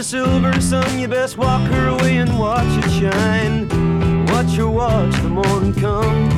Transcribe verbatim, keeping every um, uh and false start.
a silver sun, you best walk her away and watch it shine. Watch her watch the morning come.